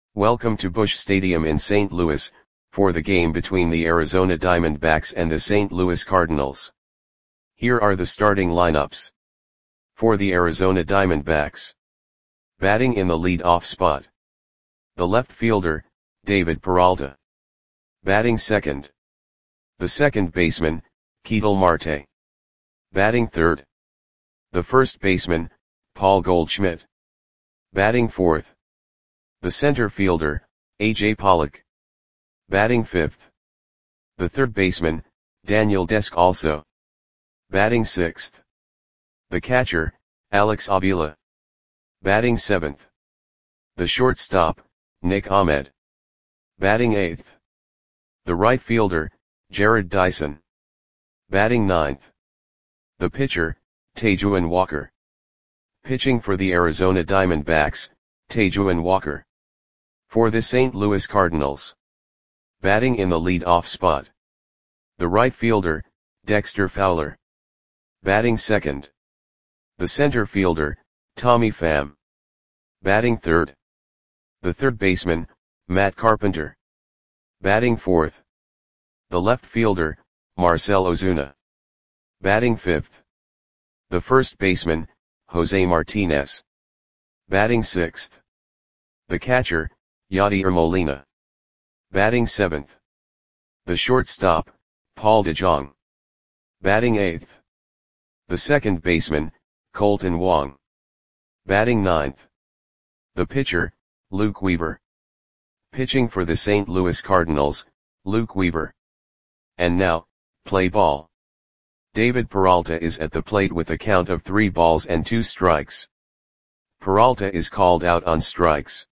Welcome to Busch Stadium in St. Louis, for the game between the Arizona Diamondbacks and the St. Louis Cardinals. Here are the starting lineups. For the Arizona Diamondbacks. Batting in the lead-off spot. The left fielder, David Peralta. Batting second. The second baseman, Ketel Marte. Batting third. The first baseman, Paul Goldschmidt. Batting fourth. The center fielder, A.J. Pollock. Batting fifth. The third baseman, Daniel Descalso. Batting sixth. The catcher, Alex Avila. Batting seventh. The shortstop, Nick Ahmed. Batting eighth. The right fielder, Jarrod Dyson. Batting ninth. The pitcher, Taijuan Walker. Pitching for the Arizona Diamondbacks, Taijuan Walker. For the St. Louis Cardinals. Batting in the lead-off spot. The right fielder, Dexter Fowler. Batting second. The center fielder, Tommy Pham. Batting third. The third baseman, Matt Carpenter. Batting fourth. The left fielder, Marcell Ozuna. Batting fifth. The first baseman, Jose Martinez. Batting sixth. The catcher, Yadier Molina. Batting seventh. The shortstop, Paul DeJong. Batting eighth. The second baseman, Kolten Wong. Batting ninth. The pitcher, Luke Weaver. Pitching for the St. Louis Cardinals, Luke Weaver. And now, play ball. David Peralta is at the plate with a count of 3 balls and 2 strikes. Peralta is called out on strikes.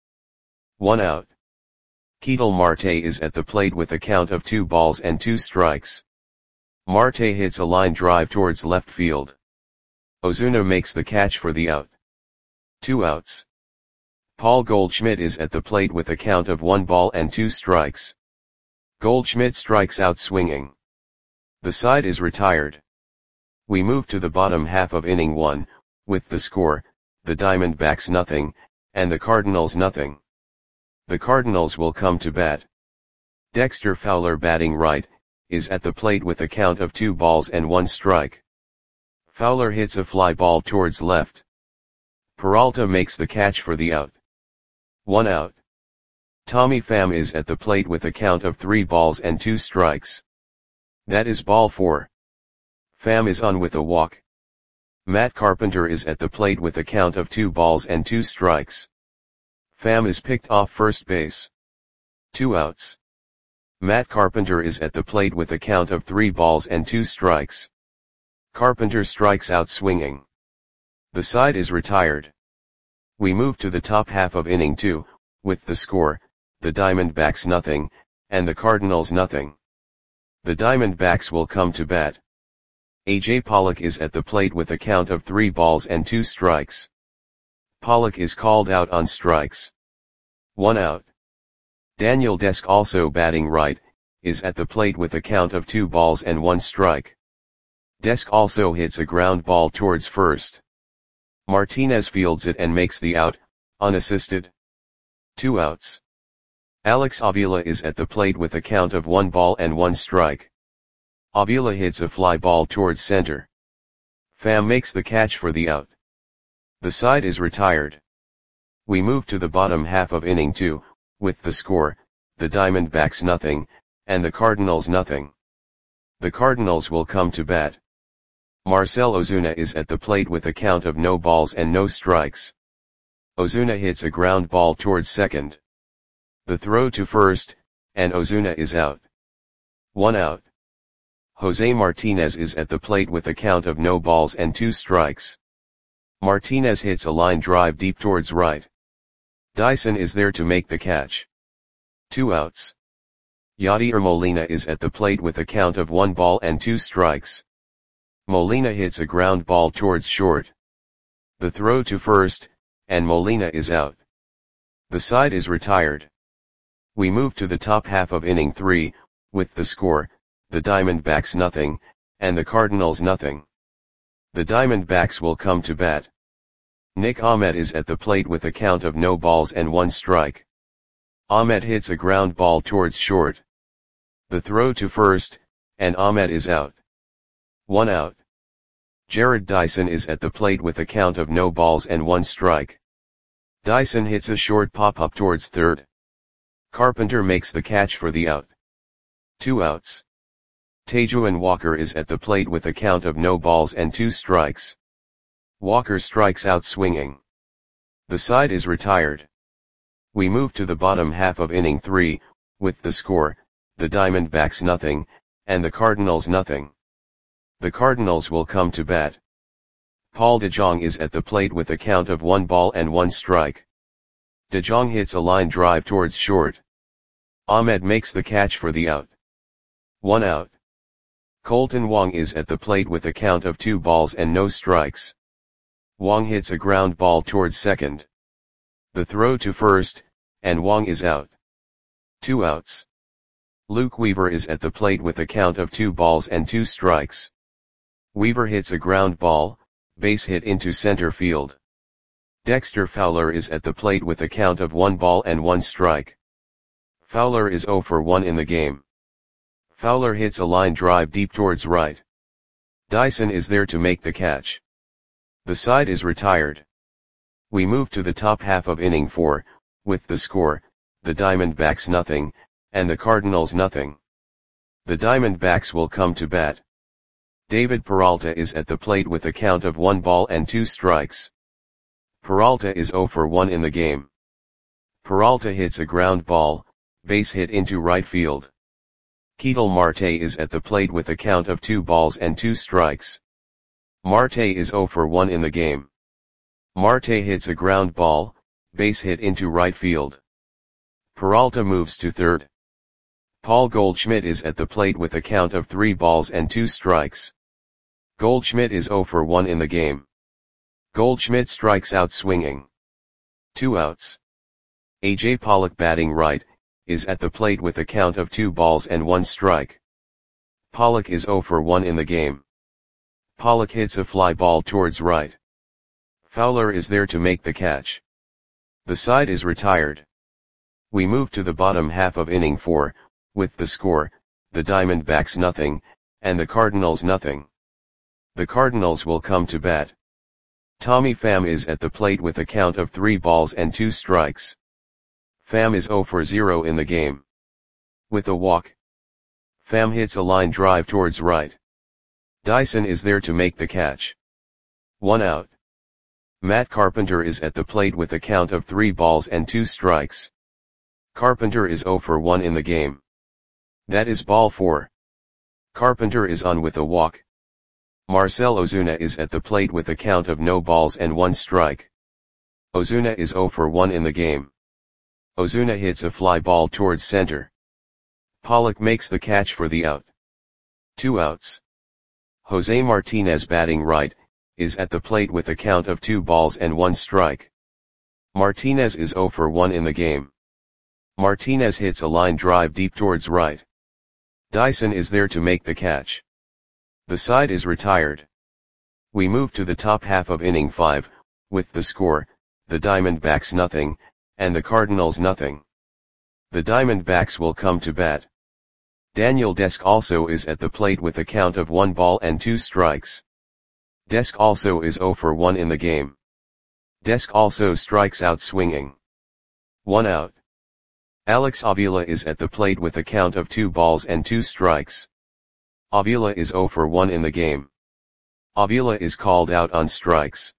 1 out. Ketel Marte is at the plate with a count of 2 balls and 2 strikes. Marte hits a line drive towards left field. Ozuna makes the catch for the out. 2 outs. Paul Goldschmidt is at the plate with a count of 1 ball and 2 strikes. Goldschmidt strikes out swinging. The side is retired. We move to the bottom half of inning 1, with the score, the Diamondbacks nothing, and the Cardinals nothing. The Cardinals will come to bat. Dexter Fowler batting right, is at the plate with a count of 2 balls and 1 strike. Fowler hits a fly ball towards left. Peralta makes the catch for the out. 1 out. Tommy Pham is at the plate with a count of 3 balls and 2 strikes. That is ball 4. Pham is on with a walk. Matt Carpenter is at the plate with a count of 2 balls and 2 strikes. Pham is picked off first base. 2 outs. Matt Carpenter is at the plate with a count of 3 balls and 2 strikes. Carpenter strikes out swinging. The side is retired. We move to the top half of inning 2, with the score, the Diamondbacks nothing, and the Cardinals nothing. The Diamondbacks will come to bat. A.J. Pollock is at the plate with a count of 3 balls and 2 strikes. Pollock is called out on strikes. 1 out. Daniel Descalso batting right, is at the plate with a count of 2 balls and 1 strike. Descalso hits a ground ball towards first. Martinez fields it and makes the out, unassisted. 2 outs. Alex Avila is at the plate with a count of 1 ball and 1 strike. Avila hits a fly ball towards center. Pham makes the catch for the out. The side is retired. We move to the bottom half of inning 2, with the score, the Diamondbacks nothing, and the Cardinals nothing. The Cardinals will come to bat. Marcell Ozuna is at the plate with a count of no balls and no strikes. Ozuna hits a ground ball towards second. The throw to first, and Ozuna is out. 1 out. Jose Martinez is at the plate with a count of no balls and 2 strikes. Martinez hits a line drive deep towards right. Dyson is there to make the catch. 2 outs. Yadier Molina is at the plate with a count of 1 ball and 2 strikes. Molina hits a ground ball towards short. The throw to first, and Molina is out. The side is retired. We move to the top half of inning 3, with the score, the Diamondbacks nothing, and the Cardinals nothing. The Diamondbacks will come to bat. Nick Ahmed is at the plate with a count of no balls and 1 strike. Ahmed hits a ground ball towards short. The throw to first, and Ahmed is out. 1 out. Jared Dyson is at the plate with a count of no balls and 1 strike. Dyson hits a short pop-up towards third. Carpenter makes the catch for the out. 2 outs. Tejuan Walker is at the plate with a count of no balls and 2 strikes. Walker strikes out swinging. The side is retired. We move to the bottom half of inning 3, with the score, the Diamondbacks nothing, and the Cardinals nothing. The Cardinals will come to bat. Paul DeJong is at the plate with a count of 1 ball and 1 strike. DeJong hits a line drive towards short. Ahmed makes the catch for the out. 1 out. Colton Wong is at the plate with a count of 2 balls and no strikes. Wong hits a ground ball towards second. The throw to first, and Wong is out. 2 outs. Luke Weaver is at the plate with a count of 2 balls and 2 strikes. Weaver hits a ground ball, base hit into center field. Dexter Fowler is at the plate with a count of 1 ball and 1 strike. Fowler is 0 for 1 in the game. Fowler hits a line drive deep towards right. Dyson is there to make the catch. The side is retired. We move to the top half of inning 4, with the score, the Diamondbacks nothing, and the Cardinals nothing. The Diamondbacks will come to bat. David Peralta is at the plate with a count of 1 ball and 2 strikes. Peralta is 0 for 1 in the game. Peralta hits a ground ball, base hit into right field. Ketel Marte is at the plate with a count of 2 balls and 2 strikes. Marte is 0 for 1 in the game. Marte hits a ground ball, base hit into right field. Peralta moves to third. Paul Goldschmidt is at the plate with a count of 3 balls and 2 strikes. Goldschmidt is 0 for 1 in the game. Goldschmidt strikes out swinging. 2 outs. A.J. Pollock batting right, is at the plate with a count of 2 balls and 1 strike. Pollock is 0 for 1 in the game. Pollock hits a fly ball towards right. Fowler is there to make the catch. The side is retired. We move to the bottom half of inning 4, with the score, the Diamondbacks nothing, and the Cardinals nothing. The Cardinals will come to bat. Tommy Pham is at the plate with a count of 3 balls and 2 strikes. Pham is 0 for 0 in the game. With a walk. Pham hits a line drive towards right. Dyson is there to make the catch. 1 out. Matt Carpenter is at the plate with a count of 3 balls and 2 strikes. Carpenter is 0 for 1 in the game. That is ball 4. Carpenter is on with a walk. Marcell Ozuna is at the plate with a count of no balls and 1 strike. Ozuna is 0 for 1 in the game. Ozuna hits a fly ball towards center. Pollock makes the catch for the out. 2 outs. Jose Martinez batting right, is at the plate with a count of 2 balls and 1 strike. Martinez is 0 for 1 in the game. Martinez hits a line drive deep towards right. Dyson is there to make the catch. The side is retired. We move to the top half of inning 5, with the score, the Diamondbacks nothing, and the Cardinals nothing. The Diamondbacks will come to bat. Daniel Desk also is at the plate with a count of 1 ball and 2 strikes. Desk also is 0 for 1 in the game. Desk also strikes out swinging. 1 out. Alex Avila is at the plate with a count of 2 balls and 2 strikes. Avila is 0 for 1 in the game. Avila is called out on strikes.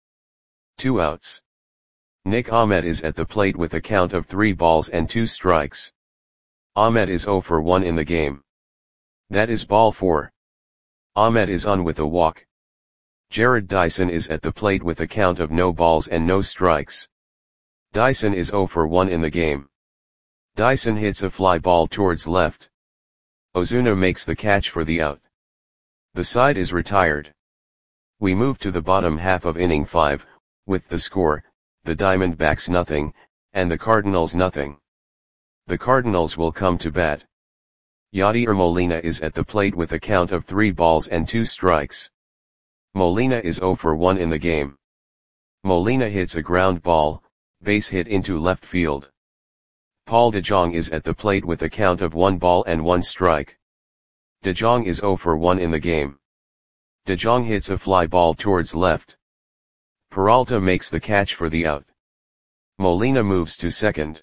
2 outs. Nick Ahmed is at the plate with a count of 3 balls and 2 strikes. Ahmed is 0 for 1 in the game. That is ball 4. Ahmed is on with a walk. Jared Dyson is at the plate with a count of no balls and no strikes. Dyson is 0 for 1 in the game. Dyson hits a fly ball towards left. Ozuna makes the catch for the out. The side is retired. We move to the bottom half of inning 5, with the score, the Diamondbacks nothing, and the Cardinals nothing. The Cardinals will come to bat. Yadier Molina is at the plate with a count of 3 balls and 2 strikes. Molina is 0 for 1 in the game. Molina hits a ground ball, base hit into left field. Paul de Jong is at the plate with a count of 1 ball and 1 strike. De Jong is 0 for 1 in the game. De Jong hits a fly ball towards left. Peralta makes the catch for the out. Molina moves to second.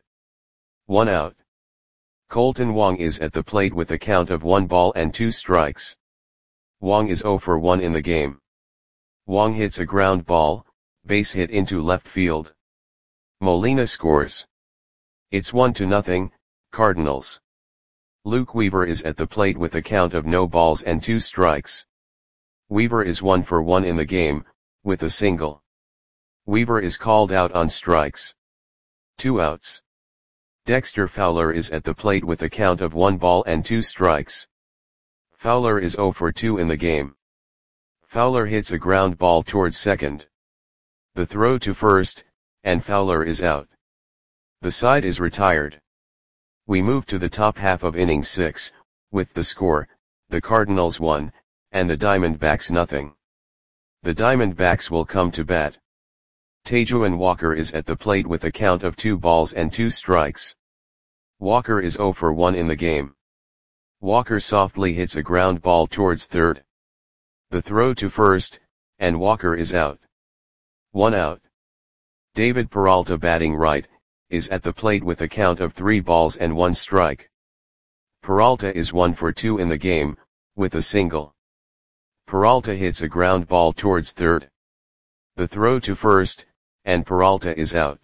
1 out. Colton Wong is at the plate with a count of 1 ball and 2 strikes. Wong is 0 for 1 in the game. Wong hits a ground ball, base hit into left field. Molina scores. It's 1-0, Cardinals. Luke Weaver is at the plate with a count of no balls and 2 strikes. Weaver is 1 for 1 in the game, with a single. Weaver is called out on strikes. 2 outs. Dexter Fowler is at the plate with a count of 1 ball and 2 strikes. Fowler is 0 for 2 in the game. Fowler hits a ground ball towards second. The throw to first, and Fowler is out. The side is retired. We move to the top half of inning 6, with the score, the Cardinals 1, and the Diamondbacks 0. The Diamondbacks will come to bat. Taijuan Walker is at the plate with a count of 2 balls and 2 strikes. Walker is 0 for 1 in the game. Walker softly hits a ground ball towards third. The throw to first, and Walker is out. 1 out. David Peralta, batting right, is at the plate with a count of 3 balls and 1 strike. Peralta is 1 for 2 in the game, with a single. Peralta hits a ground ball towards third. The throw to first, and Peralta is out.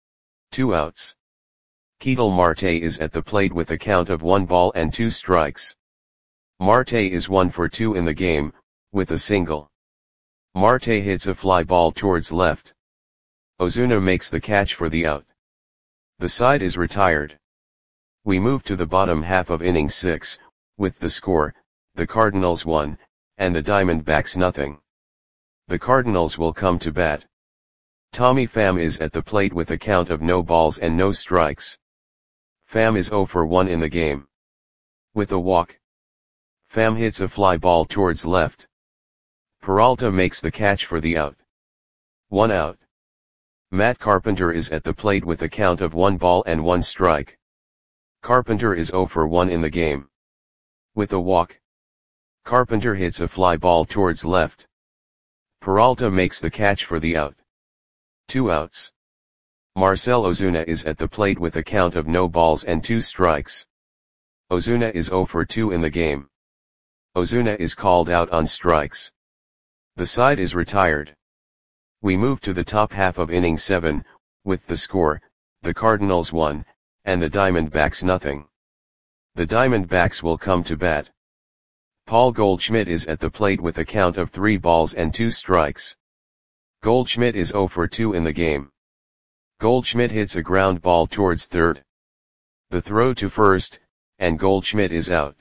2 outs. Ketel Marte is at the plate with a count of 1 ball and 2 strikes. Marte is 1 for 2 in the game, with a single. Marte hits a fly ball towards left. Ozuna makes the catch for the out. The side is retired. We move to the bottom half of inning 6, with the score, the Cardinals 1, and the Diamondbacks 0. The Cardinals will come to bat. Tommy Pham is at the plate with a count of no balls and no strikes. Pham is 0 for 1 in the game. With a walk. Pham hits a fly ball towards left. Peralta makes the catch for the out. 1 out. Matt Carpenter is at the plate with a count of 1 ball and 1 strike. Carpenter is 0 for 1 in the game. With a walk. Carpenter hits a fly ball towards left. Peralta makes the catch for the out. 2 outs. Marcell Ozuna is at the plate with a count of no balls and 2 strikes. Ozuna is 0 for 2 in the game. Ozuna is called out on strikes. The side is retired. We move to the top half of inning 7, with the score, the Cardinals 1, and the Diamondbacks 0. The Diamondbacks will come to bat. Paul Goldschmidt is at the plate with a count of 3 balls and 2 strikes. Goldschmidt is 0 for 2 in the game. Goldschmidt hits a ground ball towards third. The throw to first, and Goldschmidt is out.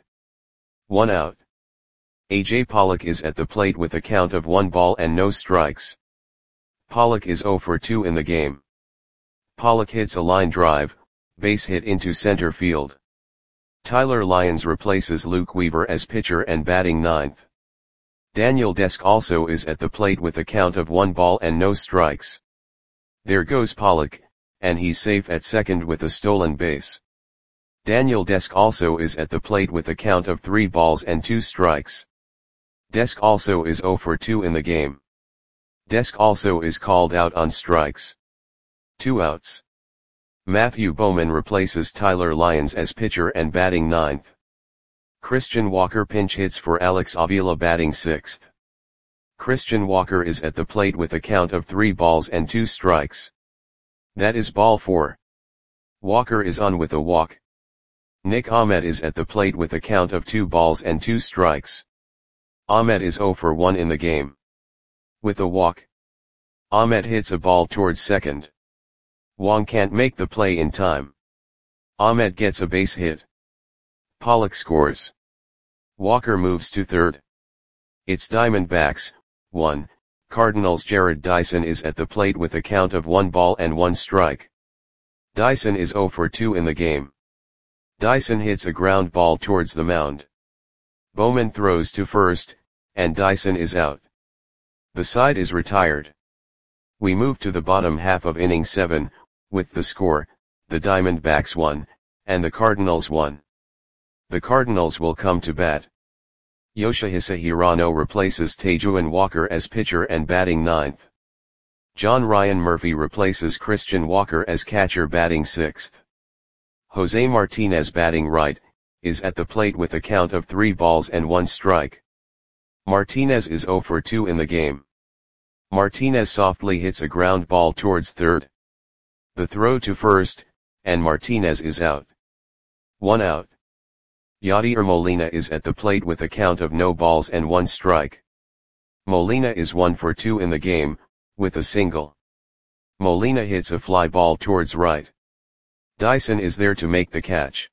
1 out. A.J. Pollock is at the plate with a count of 1 ball and no strikes. Pollock is 0 for 2 in the game. Pollock hits a line drive, base hit into center field. Tyler Lyons replaces Luke Weaver as pitcher and batting 9th. Daniel Desk also is at the plate with a count of 1 ball and no strikes. There goes Pollock, and he's safe at second with a stolen base. Daniel Desk also is at the plate with a count of 3 balls and 2 strikes. Desk also is 0 for 2 in the game. Desk also is called out on strikes. 2 outs. Matthew Bowman replaces Tyler Lyons as pitcher and batting 9th. Christian Walker pinch hits for Alex Avila batting 6th. Christian Walker is at the plate with a count of 3 balls and 2 strikes. That is ball 4. Walker is on with a walk. Nick Ahmed is at the plate with a count of 2 balls and 2 strikes. Ahmed is 0 for 1 in the game. With a walk. Ahmed hits a ball towards second. Wong can't make the play in time. Ahmed gets a base hit. Pollock scores. Walker moves to third. It's Diamondbacks, 1, Cardinals. Jared Dyson is at the plate with a count of 1 ball and 1 strike. Dyson is 0 for 2 in the game. Dyson hits a ground ball towards the mound. Bowman throws to first, and Dyson is out. The side is retired. We move to the bottom half of inning 7, with the score, the Diamondbacks 1, and the Cardinals 1. The Cardinals will come to bat. Yoshihisa Hirano replaces Tajuan Walker as pitcher and batting 9th. John Ryan Murphy replaces Christian Walker as catcher batting 6th. Jose Martinez batting right, is at the plate with a count of 3 balls and 1 strike. Martinez is 0 for 2 in the game. Martinez softly hits a ground ball towards third. The throw to first, and Martinez is out. 1 out. Yadier Molina is at the plate with a count of no balls and 1 strike. Molina is 1 for 2 in the game, with a single. Molina hits a fly ball towards right. Dyson is there to make the catch.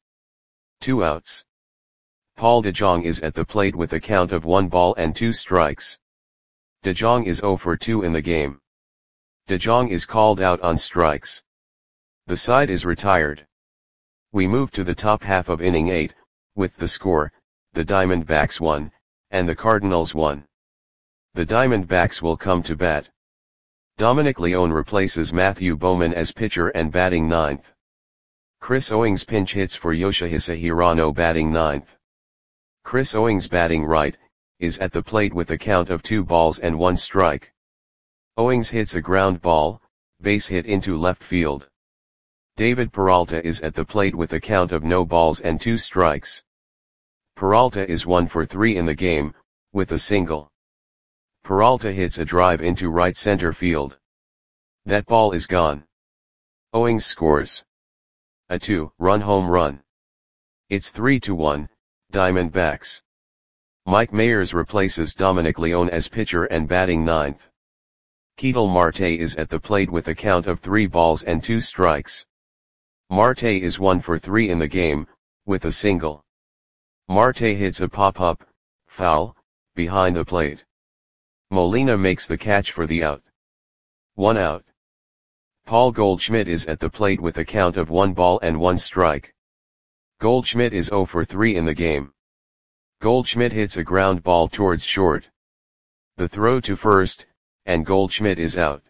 2 outs. Paul DeJong is at the plate with a count of 1 ball and 2 strikes. DeJong is 0 for 2 in the game. DeJong is called out on strikes. The side is retired. We move to the top half of inning 8, with the score, the Diamondbacks 1, and the Cardinals 1. The Diamondbacks will come to bat. Dominic Leone replaces Matthew Bowman as pitcher and batting 9th. Chris Owings pinch hits for Yoshihisa Hirano batting 9th. Chris Owings batting right, is at the plate with a count of 2 balls and 1 strike. Owings hits a ground ball, base hit into left field. David Peralta is at the plate with a count of no balls and 2 strikes. Peralta is 1 for 3 in the game, with a single. Peralta hits a drive into right center field. That ball is gone. Owings scores a 2-run home run. It's 3-1, Diamondbacks. Mike Mayers replaces Dominic Leone as pitcher and batting 9th. Ketel Marte is at the plate with a count of 3 balls and 2 strikes. Marte is 1 for 3 in the game, with a single. Marte hits a pop-up, foul, behind the plate. Molina makes the catch for the out. 1 out. Paul Goldschmidt is at the plate with a count of 1 ball and 1 strike. Goldschmidt is 0 for 3 in the game. Goldschmidt hits a ground ball towards short. The throw to first, and Goldschmidt is out.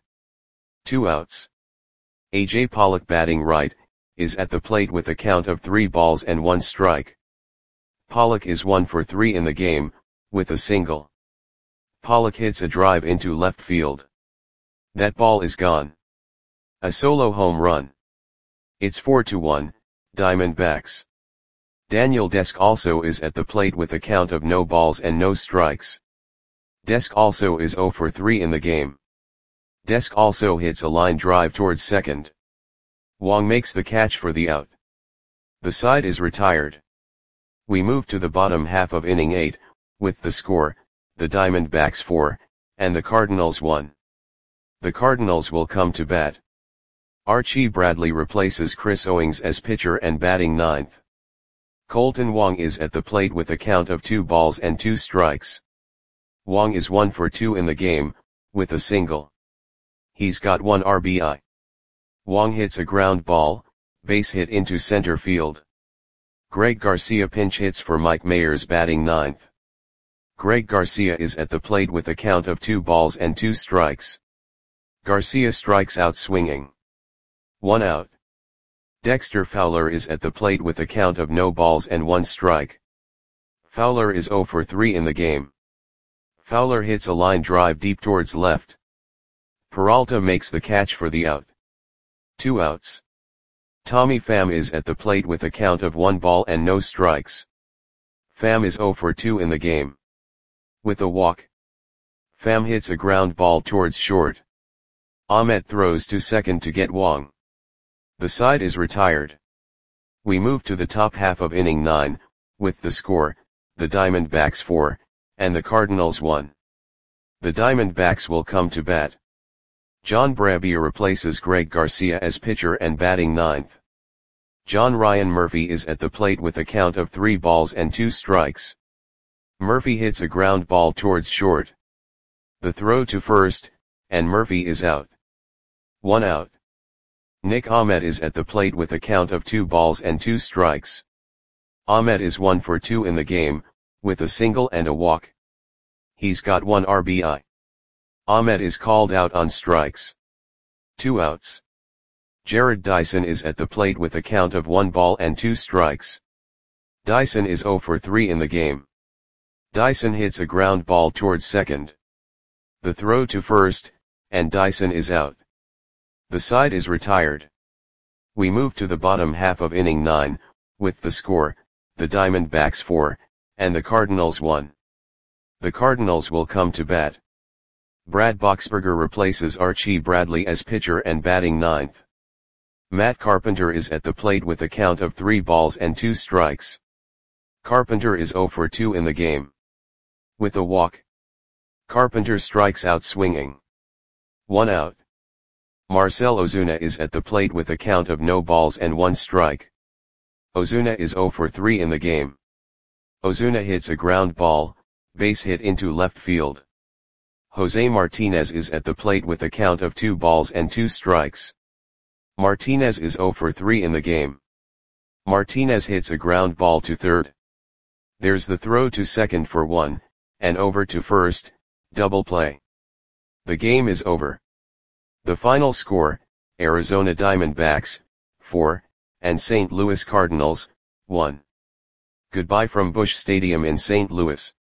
2 outs. A.J. Pollock batting right, is at the plate with a count of 3 balls and 1 strike. Pollock is 1 for 3 in the game, with a single. Pollock hits a drive into left field. That ball is gone. A solo home run. It's 4-1, Diamondbacks. Daniel Desk also is at the plate with a count of no balls and no strikes. Desk also is 0 for 3 in the game. Desk also hits a line drive towards second. Wong makes the catch for the out. The side is retired. We move to the bottom half of inning 8, with the score, the Diamondbacks 4, and the Cardinals 1. The Cardinals will come to bat. Archie Bradley replaces Chris Owings as pitcher and batting 9th. Colton Wong is at the plate with a count of 2 balls and 2 strikes. Wong is 1 for 2 in the game, with a single. He's got 1 RBI. Wong hits a ground ball, base hit into center field. Greg Garcia pinch hits for Mike Mayers batting 9th. Greg Garcia is at the plate with a count of 2 balls and 2 strikes. Garcia strikes out swinging. 1 out. Dexter Fowler is at the plate with a count of no balls and 1 strike. Fowler is 0 for 3 in the game. Fowler hits a line drive deep towards left. Peralta makes the catch for the out. 2 outs. Tommy Pham is at the plate with a count of 1 ball and no strikes. Pham is 0 for 2 in the game. With a walk. Pham hits a ground ball towards short. Ahmet throws to second to get Wong. The side is retired. We move to the top half of inning 9, with the score, the Diamondbacks 4, and the Cardinals 1. The Diamondbacks will come to bat. John Brebbia replaces Greg Garcia as pitcher and batting 9th. John Ryan Murphy is at the plate with a count of 3 balls and 2 strikes. Murphy hits a ground ball towards short. The throw to first, and Murphy is out. 1 out. Nick Ahmed is at the plate with a count of 2 balls and 2 strikes. Ahmed is 1 for 2 in the game, with a single and a walk. He's got 1 RBI. Ahmed is called out on strikes. 2 outs. Jarrod Dyson is at the plate with a count of 1 ball and 2 strikes. Dyson is 0 for 3 in the game. Dyson hits a ground ball towards second. The throw to first, and Dyson is out. The side is retired. We move to the bottom half of inning 9, with the score, the Diamondbacks 4, and the Cardinals 1. The Cardinals will come to bat. Brad Boxberger replaces Archie Bradley as pitcher and batting ninth. Matt Carpenter is at the plate with a count of 3 balls and 2 strikes. Carpenter is 0 for 2 in the game. With a walk, Carpenter strikes out swinging. 1 out. Marcell Ozuna is at the plate with a count of no balls and 1 strike. Ozuna is 0 for 3 in the game. Ozuna hits a ground ball, base hit into left field. Jose Martinez is at the plate with a count of 2 balls and 2 strikes. Martinez is 0 for 3 in the game. Martinez hits a ground ball to third. There's the throw to second for 1, and over to first, double play. The game is over. The final score, Arizona Diamondbacks, 4, and St. Louis Cardinals, 1. Goodbye from Busch Stadium in St. Louis.